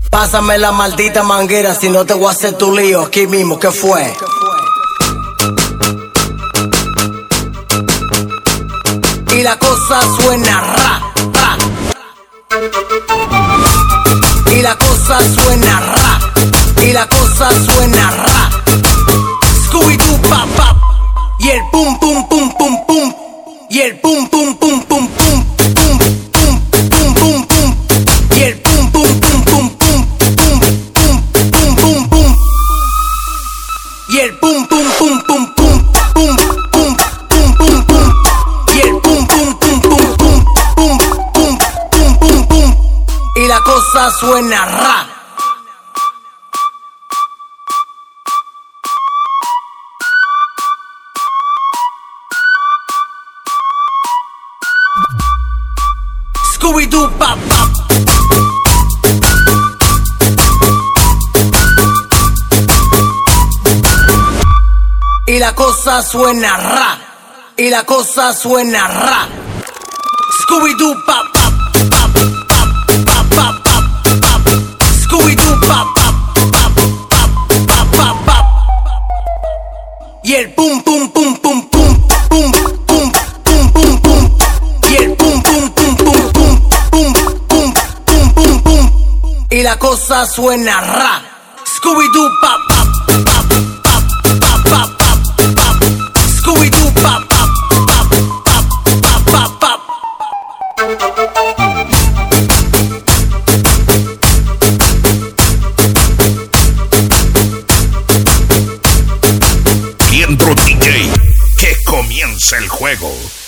Pásame la maldita manguera, si no te voy a hacer tu lío aquí mismo. ¿Qué fue? Y la cosa suena ra, ra. Y la cosa suena ra. Y la cosa suena ra. Scooby-Doo, pap, pap. Y el pum, pum, pum, pum, pum. Y el pum, pum, pum, pum, pum. Pum, pum, pum, pum, pum. Y el pum, pum, pum, pum, pum. Pum, pum, pum, pum, pum. Y el pum, pum, pum, pum, pum. Pum, pum, pum, pum, pum. Y el pum, pum, pum, pum, pum. Pum, pum, pum, pum, pum. Y la cosa suena ra. Scooby-Doo, pop, pop. Y la cosa suena ra. Y la cosa suena ra. Scooby-Doo, pop, pop, pop, pop, pop, pop, pop, pop. Scooby-Doo, pop, pop, pop, pop, pop, pop, pop. Y el pum, pum, pum, pum, pum, pum, pum, pum, pum, pum. Y el pum, pum, pum, pum, pum, pum, pum, pum, pum, pum. Y la cosa suena ra. Scooby-Doo, pop, pop, pop, pop, pop, pop, pop, pop. Scooby-Doo, pop, pop, pop, pop, pop, pop, pop. Liendro DJ, que comience el juego.